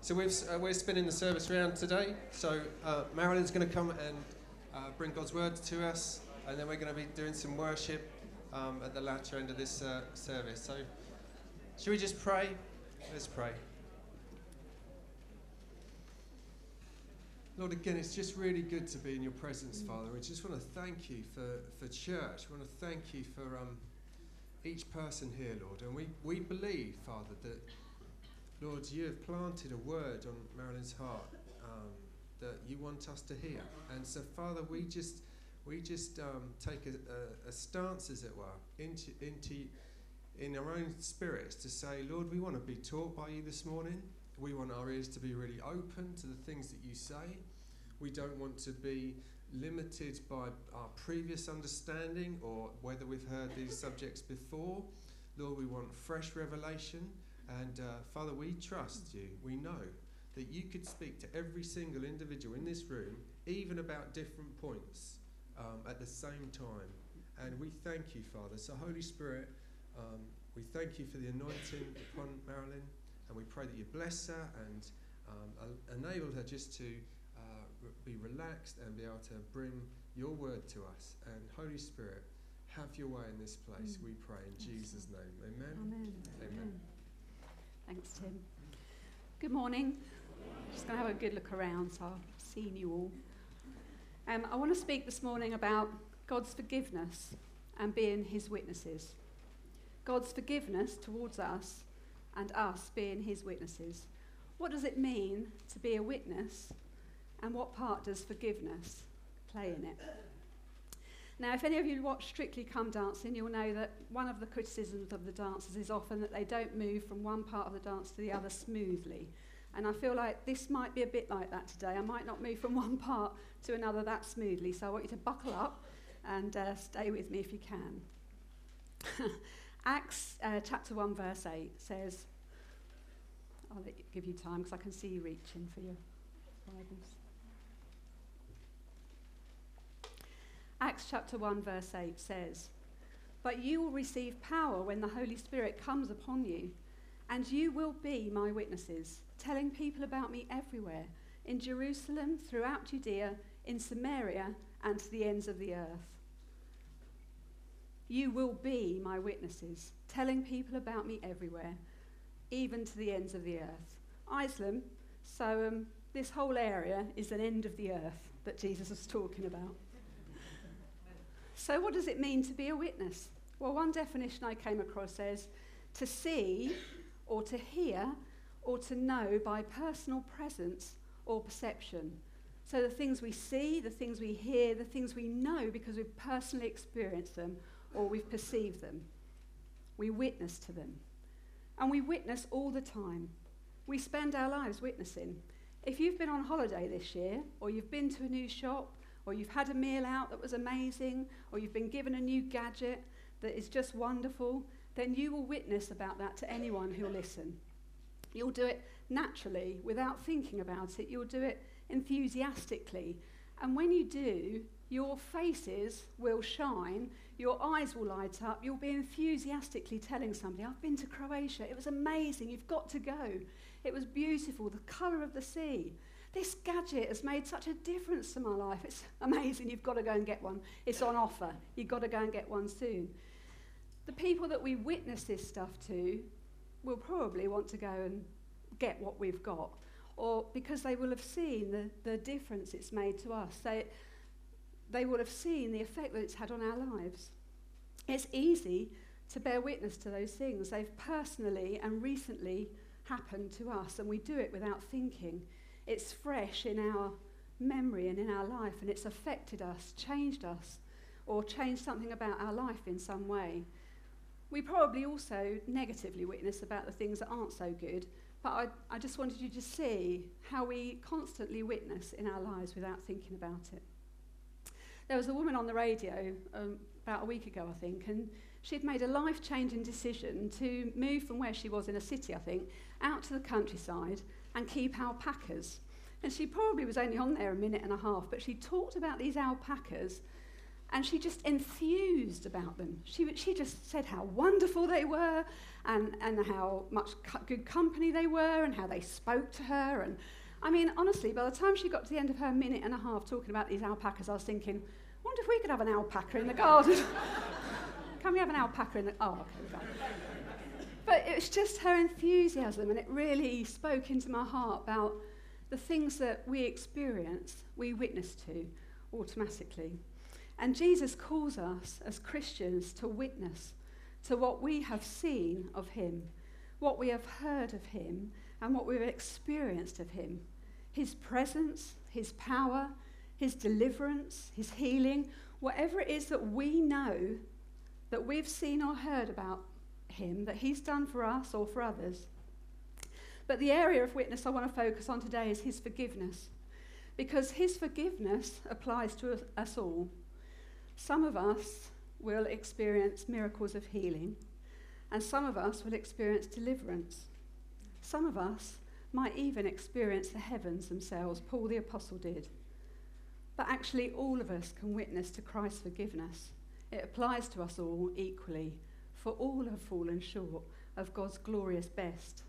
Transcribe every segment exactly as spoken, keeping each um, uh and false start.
So we've, uh, we're spinning the service around today. So uh, Marilyn's going to come and uh, bring God's word to us, and then we're going to be doing some worship um, at the latter end of this uh, service. So should we just pray? Let's pray. Lord, again, it's just really good to be in your presence, Father. We just want to thank you for, for church. We want to thank you for um, each person here, Lord. And we, we believe, Father, that, Lord, you have planted a word on Marilyn's heart um, that you want us to hear. And so, Father, we just we just um, take a, a, a stance, as it were, into into in our own spirits to say, Lord, we want to be taught by you this morning. We want our ears to be really open to the things that you say. We don't want to be limited by our previous understanding or whether we've heard these subjects before. Lord, we want fresh revelation. And uh, Father, we trust you. We know that you could speak to every single individual in this room, even about different points um, at the same time. And we thank you, Father. So Holy Spirit, um, we thank you for the anointing upon Marilyn. And we pray that you bless her and um, enable her just to uh, re- be relaxed and be able to bring your word to us. And Holy Spirit, have your way in this place, mm. we pray in yes. Jesus' name. Amen. Amen. Amen. Amen. Thanks, Tim. Good morning. Just going to have a good look around, so I've seen you all. Um, I want to speak this morning about God's forgiveness and being his witnesses. God's forgiveness towards us and us being his witnesses. What does it mean to be a witness, and what part does forgiveness play in it? Now, if any of you watch Strictly Come Dancing, you'll know that one of the criticisms of the dancers is often that they don't move from one part of the dance to the other smoothly. And I feel like this might be a bit like that today. I might not move from one part to another that smoothly, so I want you to buckle up and uh, stay with me if you can. Acts uh, chapter one verse eight says, I'll let you, give you time because I can see you reaching for your Bibles. Acts chapter one verse eight says, "But you will receive power when the Holy Spirit comes upon you, and you will be my witnesses, telling people about me everywhere, in Jerusalem, throughout Judea, in Samaria, and to the ends of the earth." You will be my witnesses, telling people about me everywhere, even to the ends of the earth. Iceland, so um, this whole area is an end of the earth that Jesus was talking about. So what does it mean to be a witness? Well, one definition I came across says, to see or to hear or to know by personal presence or perception. So the things we see, the things we hear, the things we know because we've personally experienced them or we've perceived them. We witness to them. And we witness all the time. We spend our lives witnessing. If you've been on holiday this year, or you've been to a new shop, or you've had a meal out that was amazing, or you've been given a new gadget that is just wonderful, then you will witness about that to anyone who'll listen. You'll do it naturally, without thinking about it. You'll do it enthusiastically. And when you do, your faces will shine, your eyes will light up, you'll be enthusiastically telling somebody, I've been to Croatia, it was amazing, you've got to go. It was beautiful, the colour of the sea. This gadget has made such a difference to my life. It's amazing, you've got to go and get one. It's on offer, you've got to go and get one soon. The people that we witness this stuff to will probably want to go and get what we've got, or because they will have seen the, the difference it's made to us. They, they will have seen the effect that it's had on our lives. It's easy to bear witness to those things. They've personally and recently happened to us, and we do it without thinking. It's fresh in our memory and in our life, and it's affected us, changed us, or changed something about our life in some way. We probably also negatively witness about the things that aren't so good, but I, I just wanted you to see how we constantly witness in our lives without thinking about it. There was a woman on the radio um, about a week ago, I think, and she'd made a life-changing decision to move from where she was in a city, I think, out to the countryside and keep alpacas. And she probably was only on there a minute and a half, but she talked about these alpacas And she just enthused about them. She, she just said how wonderful they were and, and how much co- good company they were and how they spoke to her. And I mean, honestly, by the time she got to the end of her minute and a half talking about these alpacas, I was thinking, I wonder if we could have an alpaca in the garden. Can we have an alpaca in the... Oh, okay, we can't. But it was just her enthusiasm, and it really spoke into my heart about the things that we experience, we witness to automatically. And Jesus calls us as Christians to witness to what we have seen of him, what we have heard of him, and what we've experienced of him. His presence, his power, his deliverance, his healing, whatever it is that we know, that we've seen or heard about him, that he's done for us or for others. But the area of witness I want to focus on today is his forgiveness, because his forgiveness applies to us, us all. Some of us will experience miracles of healing, and some of us will experience deliverance. Some of us might even experience the heavens themselves, Paul the Apostle did. But actually all of us can witness to Christ's forgiveness. It applies to us all equally, for all have fallen short of God's glorious best.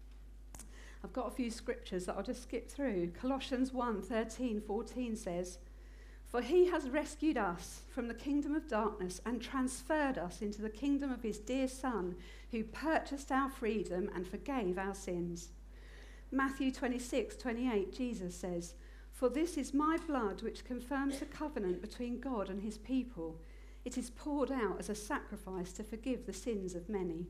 I've got a few scriptures that I'll just skip through. Colossians one, thirteen, fourteen says, "For he has rescued us from the kingdom of darkness and transferred us into the kingdom of his dear Son, who purchased our freedom and forgave our sins." Matthew twenty-six, twenty-eight, Jesus says, "For this is my blood which confirms the covenant between God and his people. It is poured out as a sacrifice to forgive the sins of many."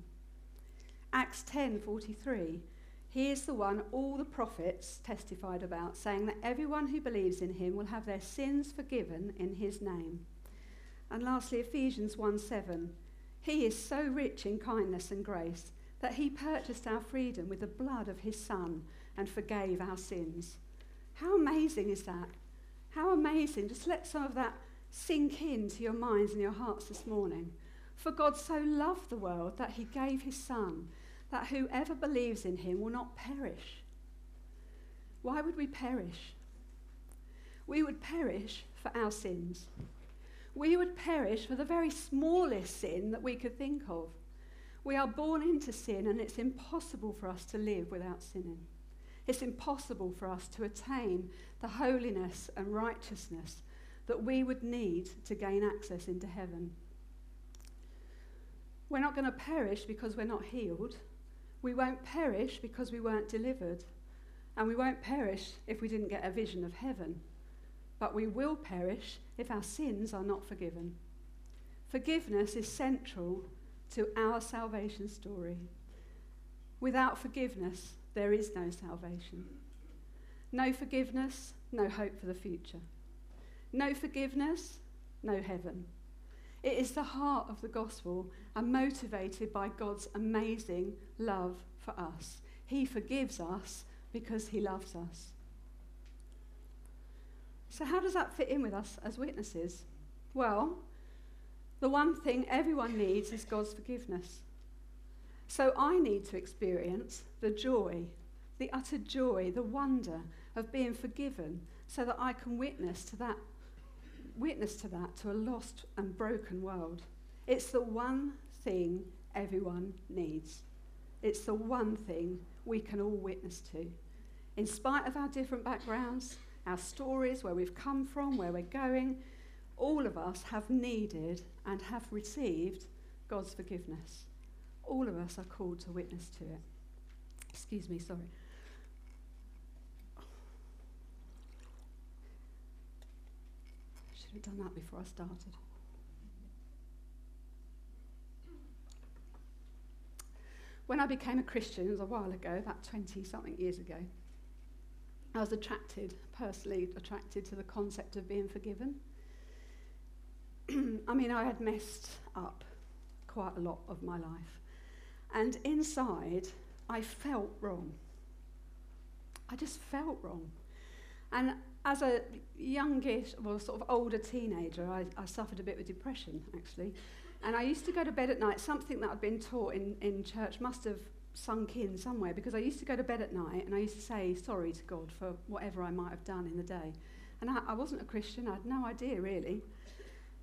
Acts ten, forty-three, "He is the one all the prophets testified about, saying that everyone who believes in him will have their sins forgiven in his name." And lastly, Ephesians one, seven, "He is so rich in kindness and grace that he purchased our freedom with the blood of his Son and forgave our sins." How amazing is that? How amazing. Just let some of that sink into your minds and your hearts this morning. For God so loved the world that he gave his Son, that whoever believes in him will not perish. Why would we perish? We would perish for our sins. We would perish for the very smallest sin that we could think of. We are born into sin, and it's impossible for us to live without sinning. It's impossible for us to attain the holiness and righteousness that we would need to gain access into heaven. We're not going to perish because we're not healed. We won't perish because we weren't delivered. And we won't perish if we didn't get a vision of heaven. But we will perish if our sins are not forgiven. Forgiveness is central to our salvation story. Without forgiveness, there is no salvation. No forgiveness, no hope for the future. No forgiveness, no heaven. It is the heart of the gospel and motivated by God's amazing love for us. He forgives us because he loves us. So how does that fit in with us as witnesses? Well, the one thing everyone needs is God's forgiveness. So I need to experience the joy, the utter joy, the wonder of being forgiven so that I can witness to that witness to that to a lost and broken world. It's the one thing everyone needs. It's the one thing we can all witness to. In spite of our different backgrounds, our stories, where we've come from, where we're going, all of us have needed and have received God's forgiveness. All of us are called to witness to it. Excuse me, sorry. Should have done that before I started. When I became a Christian, it was a while ago, about twenty-something years ago, I was attracted, personally attracted to the concept of being forgiven. I mean, I had messed up quite a lot of my life. And inside, I felt wrong. I just felt wrong. And as a youngish, well, sort of older teenager, I, I suffered a bit with depression, actually. And I used to go to bed at night, something that I'd been taught in, in church must have sunk in somewhere, because I used to go to bed at night and I used to say sorry to God for whatever I might have done in the day. And I, I wasn't a Christian, I had no idea, really.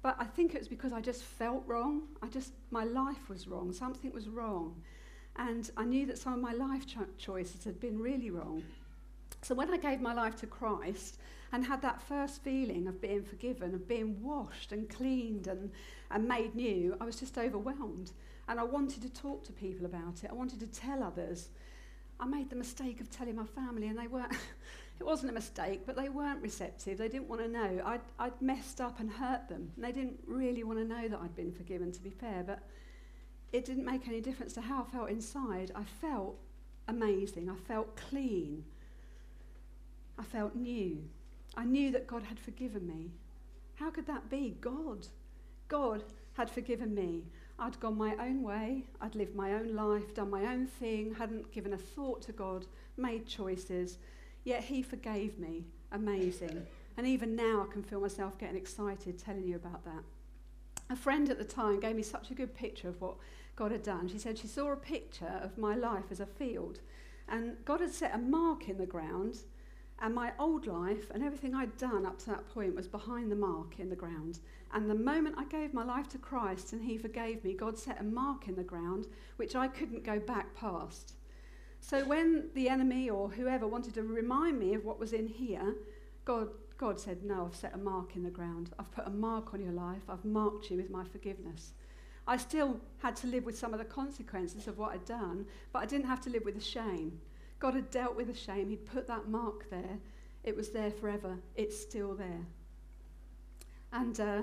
But I think it was because I just felt wrong. I just, my life was wrong. Something was wrong. And I knew that some of my life cho- choices had been really wrong. So when I gave my life to Christ and had that first feeling of being forgiven, of being washed and cleaned and, and made new, I was just overwhelmed. And I wanted to talk to people about it. I wanted to tell others. I made the mistake of telling my family, and they weren't, it wasn't a mistake, but they weren't receptive. They didn't want to know. I'd, I'd messed up and hurt them. And they didn't really want to know that I'd been forgiven, to be fair. But it didn't make any difference to how I felt inside. I felt amazing. I felt clean. I felt new. I knew that God had forgiven me. How could that be? God. God had forgiven me. I'd gone my own way. I'd lived my own life, done my own thing, hadn't given a thought to God, made choices. Yet he forgave me. Amazing. And even now I can feel myself getting excited telling you about that. A friend at the time gave me such a good picture of what God had done. She said she saw a picture of my life as a field, and God had set a mark in the ground, and my old life and everything I'd done up to that point was behind the mark in the ground. And the moment I gave my life to Christ and he forgave me, God set a mark in the ground which I couldn't go back past. So when the enemy or whoever wanted to remind me of what was in here, God, God said, no, I've set a mark in the ground. I've put a mark on your life. I've marked you with my forgiveness. I still had to live with some of the consequences of what I'd done, but I didn't have to live with the shame. God had dealt with the shame. He'd put that mark there. It was there forever. It's still there. And uh,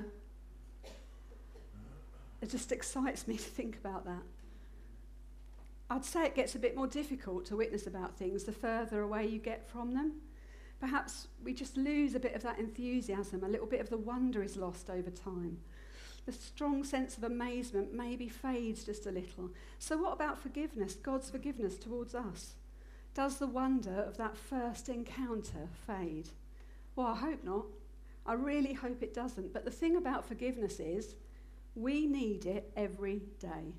it just excites me to think about that. I'd say it gets a bit more difficult to witness about things the further away you get from them. Perhaps we just lose a bit of that enthusiasm. A little bit of the wonder is lost over time. The strong sense of amazement maybe fades just a little. So what about forgiveness, God's forgiveness towards us? Does the wonder of that first encounter fade? Well, I hope not. I really hope it doesn't. But the thing about forgiveness is we need it every day.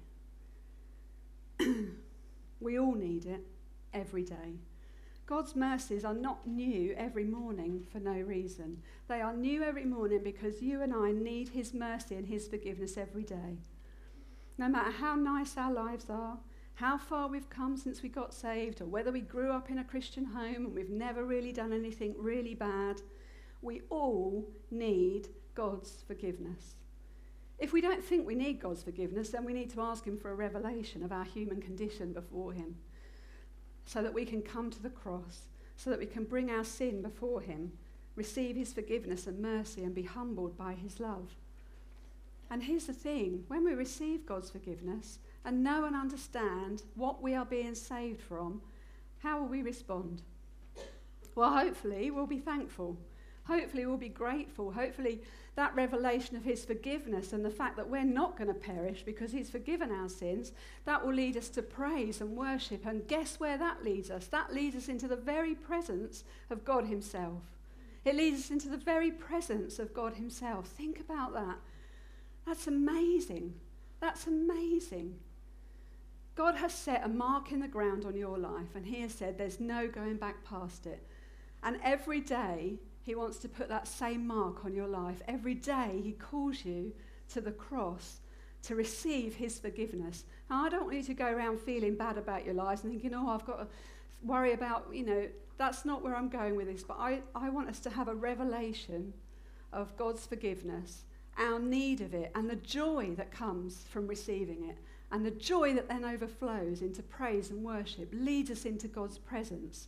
We all need it every day. God's mercies are not new every morning for no reason. They are new every morning because you and I need his mercy and his forgiveness every day. No matter how nice our lives are, how far we've come since we got saved, or whether we grew up in a Christian home and we've never really done anything really bad, we all need God's forgiveness. If we don't think we need God's forgiveness, then we need to ask him for a revelation of our human condition before him, so that we can come to the cross, so that we can bring our sin before him, receive his forgiveness and mercy, and be humbled by his love. And here's the thing, when we receive God's forgiveness and know and understand what we are being saved from, how will we respond? Well, hopefully we'll be thankful. Hopefully we'll be grateful. Hopefully that revelation of his forgiveness and the fact that we're not going to perish because he's forgiven our sins, that will lead us to praise and worship. And guess where that leads us? That leads us into the very presence of God himself. It leads us into the very presence of God himself. Think about that. That's amazing. That's amazing. God has set a mark in the ground on your life, and he has said there's no going back past it. And every day he wants to put that same mark on your life. Every day he calls you to the cross to receive his forgiveness. Now, I don't want you to go around feeling bad about your lives and thinking, oh, I've got to worry about, you know, that's not where I'm going with this. But I, I want us to have a revelation of God's forgiveness, our need of it, and the joy that comes from receiving it. And the joy that then overflows into praise and worship leads us into God's presence.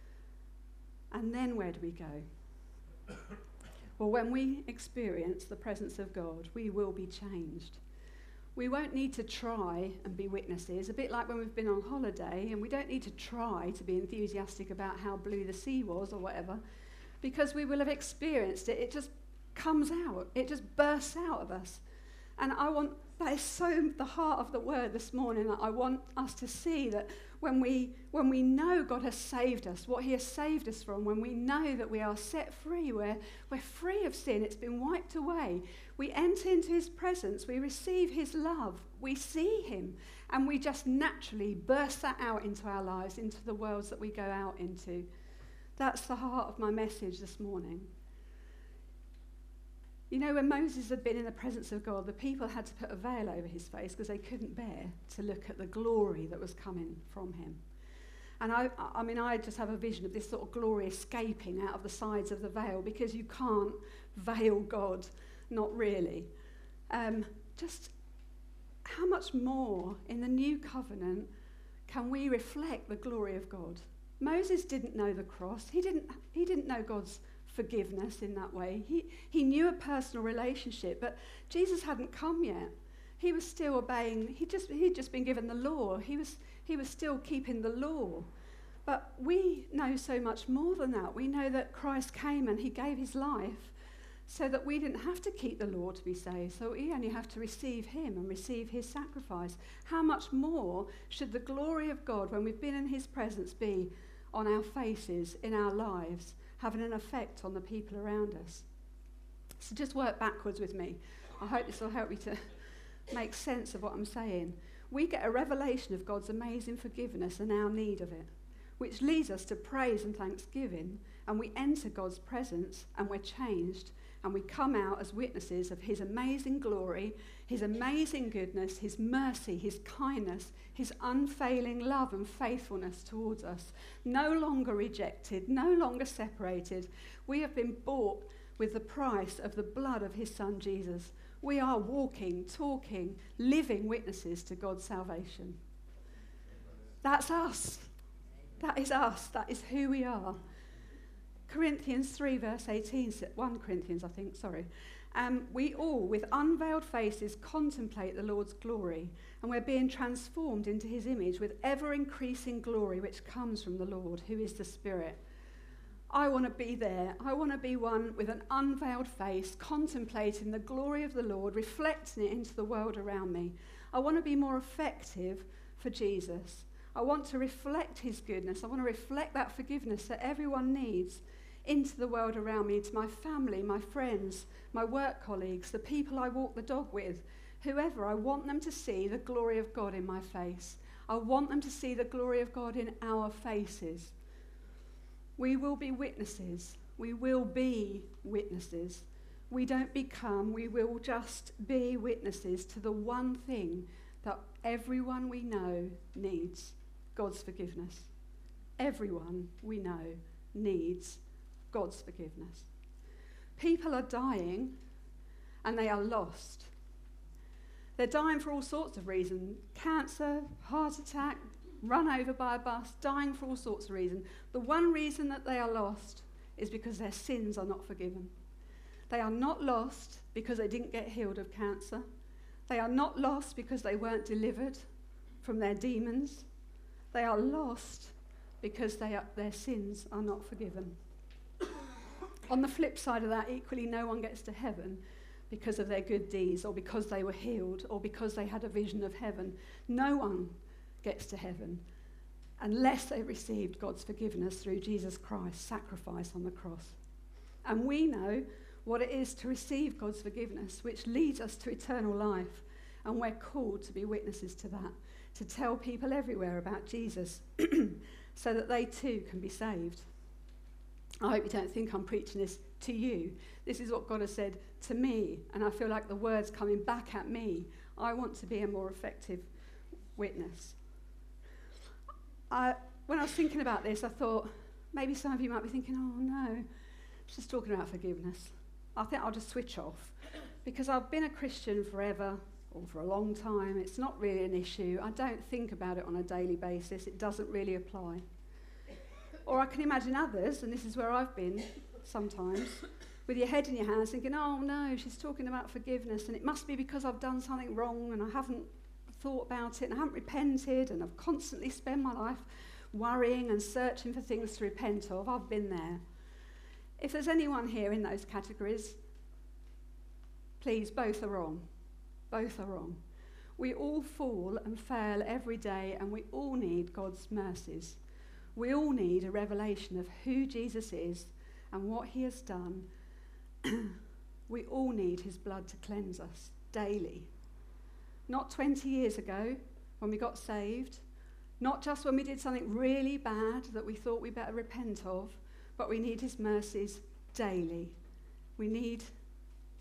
And then where do we go? Well, when we experience the presence of God, we will be changed. We won't need to try and be witnesses, a bit like when we've been on holiday, and we don't need to try to be enthusiastic about how blue the sea was or whatever, because we will have experienced it. It just comes out. It just bursts out of us. And I want, that is so the heart of the word this morning, that I want us to see that when we when we know God has saved us, what he has saved us from, when we know that we are set free, we're, we're free of sin, it's been wiped away, we enter into his presence, we receive his love, we see him, and we just naturally burst that out into our lives, into the worlds that we go out into. That's the heart of my message this morning. You know, when Moses had been in the presence of God, the people had to put a veil over his face because they couldn't bear to look at the glory that was coming from him. And I, I mean, I just have a vision of this sort of glory escaping out of the sides of the veil, because you can't veil God, not really. Um, just how much more in the new covenant can we reflect the glory of God? Moses didn't know the cross. He didn't, he didn't know God's forgiveness in that way. He, he knew a personal relationship, but Jesus hadn't come yet. He was still obeying. He just, he'd just been given the law. He was, he was still keeping the law. But we know so much more than that. We know that Christ came and he gave his life so that we didn't have to keep the law to be saved. So we only have to receive him and receive his sacrifice. How much more should the glory of God, when we've been in his presence, be on our faces, in our lives, having an effect on the people around us? So just work backwards with me. I hope this will help you to make sense of what I'm saying. We get a revelation of God's amazing forgiveness and our need of it, which leads us to praise and thanksgiving, and we enter God's presence and we're changed, and we come out as witnesses of his amazing glory, his amazing goodness, his mercy, his kindness, his unfailing love and faithfulness towards us. No longer rejected, no longer separated. We have been bought with the price of the blood of his son Jesus. We are walking, talking, living witnesses to God's salvation. That's us. That is us. That is who we are. Corinthians three verse eighteen, First Corinthians I think, sorry. Um, we all, with unveiled faces, contemplate the Lord's glory, and we're being transformed into his image with ever-increasing glory which comes from the Lord, who is the Spirit. I want to be there. I want to be one with an unveiled face, contemplating the glory of the Lord, reflecting it into the world around me. I want to be more effective for Jesus. I want to reflect his goodness. I want to reflect that forgiveness that everyone needs into the world around me, to my family, my friends, my work colleagues, the people I walk the dog with, whoever. I want them to see the glory of God in my face. I want them to see the glory of God in our faces. We will be witnesses. We will be witnesses. We don't become, we will just be witnesses to the one thing that everyone we know needs: God's forgiveness. Everyone we know needs God's forgiveness. People are dying and they are lost. They're dying for all sorts of reasons: cancer, heart attack, run over by a bus, dying for all sorts of reasons. The one reason that they are lost is because their sins are not forgiven. They are not lost because they didn't get healed of cancer. They are not lost because they weren't delivered from their demons. They are lost because they are, their sins are not forgiven. On the flip side of that, equally, no one gets to heaven because of their good deeds, or because they were healed, or because they had a vision of heaven. No one gets to heaven unless they received God's forgiveness through Jesus Christ's sacrifice on the cross. And we know what it is to receive God's forgiveness, which leads us to eternal life. And we're called to be witnesses to that, to tell people everywhere about Jesus so that they too can be saved. I hope you don't think I'm preaching this to you. This is what God has said to me, and I feel like the word's coming back at me. I want to be a more effective witness. I, when I was thinking about this, I thought maybe some of you might be thinking, oh no, she's talking about forgiveness. I think I'll just switch off, because I've been a Christian forever, or for a long time. It's not really an issue. I don't think about it on a daily basis. It doesn't really apply. Or I can imagine others, and this is where I've been sometimes, with your head in your hands thinking, oh no, she's talking about forgiveness, and it must be because I've done something wrong and I haven't thought about it and I haven't repented, and I've constantly spent my life worrying and searching for things to repent of. I've been there. If there's anyone here in those categories, please, both are wrong. Both are wrong. We all fall and fail every day, and we all need God's mercies. We all need a revelation of who Jesus is and what he has done. We all need his blood to cleanse us daily. Not twenty years ago when we got saved, not just when we did something really bad that we thought we better repent of, but we need his mercies daily. We need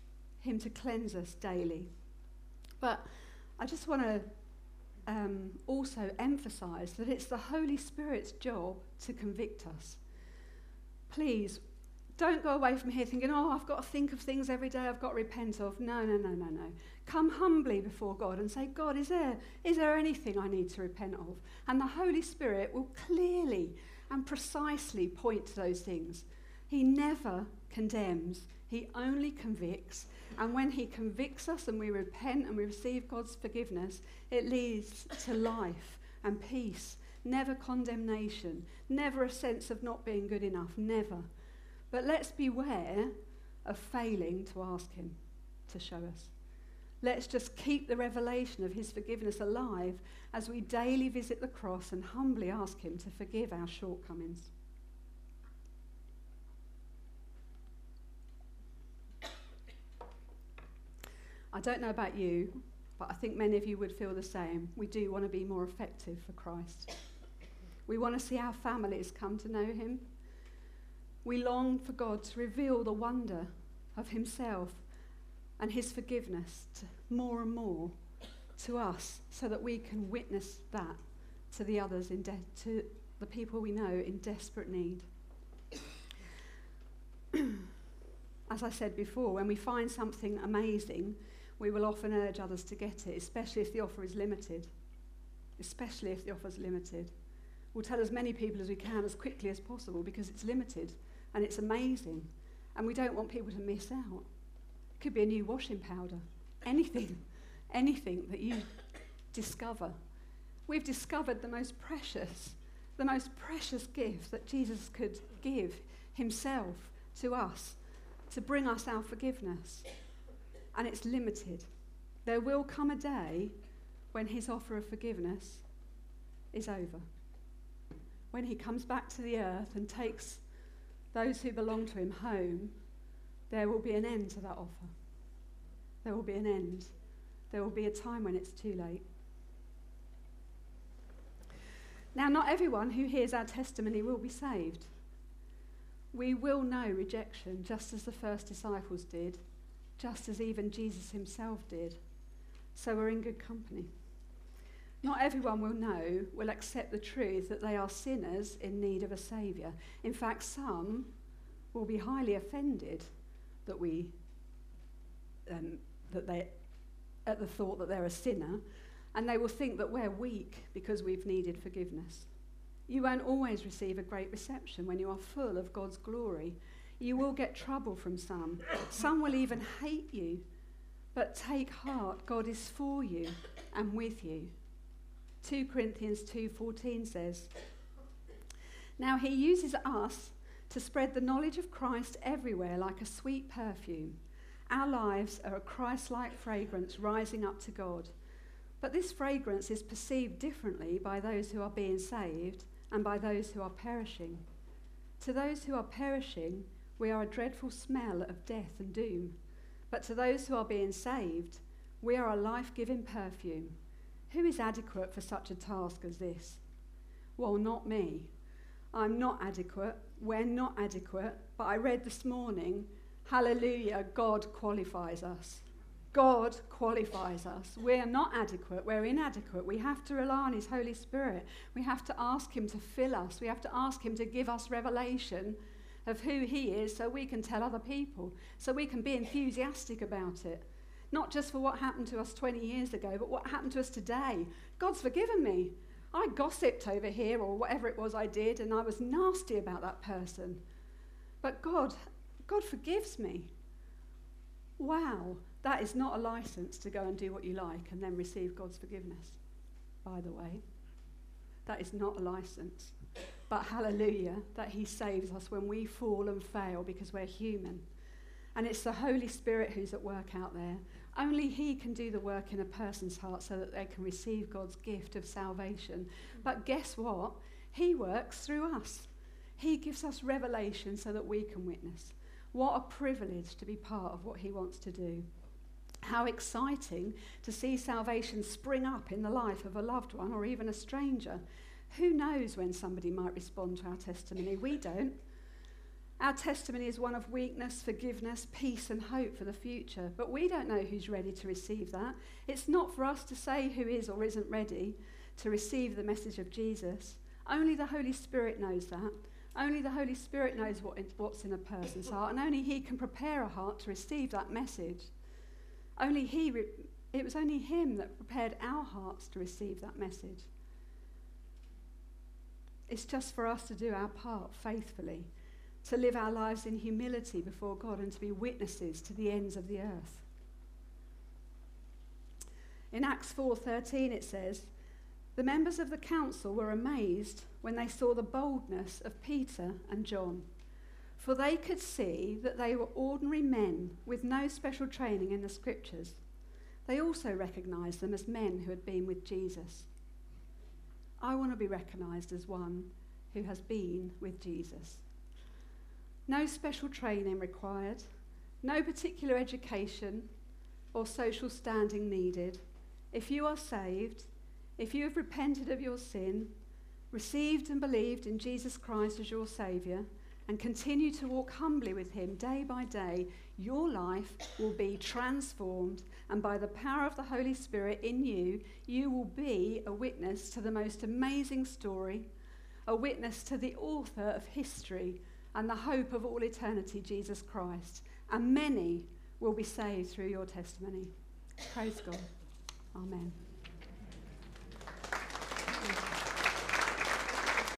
him to cleanse us daily. But I just want to um, also emphasise that it's the Holy Spirit's job to convict us. Please, don't go away from here thinking, oh, I've got to think of things every day I've got to repent of. No, no, no, no, no. Come humbly before God and say, God, is there, is there anything I need to repent of? And the Holy Spirit will clearly and precisely point to those things. He never condemns. He only convicts. And when he convicts us and we repent and we receive God's forgiveness, it leads to life and peace. Never condemnation. Never a sense of not being good enough. Never. But let's beware of failing to ask him to show us. Let's just keep the revelation of his forgiveness alive as we daily visit the cross and humbly ask him to forgive our shortcomings. I don't know about you, but I think many of you would feel the same. We do want to be more effective for Christ. We want to see our families come to know him. We long for God to reveal the wonder of himself and his forgiveness to more and more to us so that we can witness that to the others, in de- to the people we know in desperate need. As I said before, when we find something amazing, we will often urge others to get it, especially if the offer is limited. Especially if the offer is limited. We'll tell as many people as we can as quickly as possible because it's limited and it's amazing. And we don't want people to miss out. It could be a new washing powder. Anything. Anything that you discover. We've discovered the most precious, the most precious gift that Jesus could give himself to us to bring us our forgiveness. And it's limited. There will come a day when his offer of forgiveness is over. When he comes back to the earth and takes those who belong to him home, there will be an end to that offer. There will be an end. There will be a time when it's too late. Now, not everyone who hears our testimony will be saved. We will know rejection, just as the first disciples did, just as even Jesus himself did. So we're in good company. Not everyone will know, will accept the truth that they are sinners in need of a saviour. In fact, some will be highly offended that we, um, that they, at the thought that they're a sinner, and they will think that we're weak because we've needed forgiveness. You won't always receive a great reception when you are full of God's glory. You will get trouble from some. Some will even hate you. But take heart, God is for you and with you. Second Corinthians two fourteen says, now he uses us to spread the knowledge of Christ everywhere like a sweet perfume. Our lives are a Christ-like fragrance rising up to God. But this fragrance is perceived differently by those who are being saved and by those who are perishing. To those who are perishing, we are a dreadful smell of death and doom. But to those who are being saved, we are a life-giving perfume. Who is adequate for such a task as this? Well, not me. I'm not adequate. We're not adequate. But I read this morning, hallelujah, God qualifies us. God qualifies us. We're not adequate. We're inadequate. We have to rely on his Holy Spirit. We have to ask him to fill us. We have to ask him to give us revelation of who he is so we can tell other people, so we can be enthusiastic about it. Not just for what happened to us twenty years ago, but what happened to us today. God's forgiven me. I gossiped over here or whatever it was I did, and I was nasty about that person. But God, God forgives me. Wow, that is not a license to go and do what you like and then receive God's forgiveness, by the way. That is not a license. But hallelujah, that he saves us when we fall and fail because we're human. And it's the Holy Spirit who's at work out there. Only he can do the work in a person's heart so that they can receive God's gift of salvation. But guess what? He works through us. He gives us revelation so that we can witness. What a privilege to be part of what he wants to do. How exciting to see salvation spring up in the life of a loved one or even a stranger. Who knows when somebody might respond to our testimony? We don't. Our testimony is one of weakness, forgiveness, peace and hope for the future. But we don't know who's ready to receive that. It's not for us to say who is or isn't ready to receive the message of Jesus. Only the Holy Spirit knows that. Only the Holy Spirit knows what it, what's in a person's heart, and only he can prepare a heart to receive that message. Only he, re- it was only him that prepared our hearts to receive that message. It's just for us to do our part faithfully, to live our lives in humility before God and to be witnesses to the ends of the earth. In Acts four thirteen it says, "The members of the council were amazed when they saw the boldness of Peter and John, for they could see that they were ordinary men with no special training in the scriptures. They also recognised them as men who had been with Jesus." I want to be recognised as one who has been with Jesus. No special training required, no particular education or social standing needed. If you are saved, if you have repented of your sin, received and believed in Jesus Christ as your Saviour, and continue to walk humbly with him day by day, your life will be transformed, and by the power of the Holy Spirit in you, you will be a witness to the most amazing story, a witness to the author of history and the hope of all eternity, Jesus Christ. And many will be saved through your testimony. Praise God. Amen.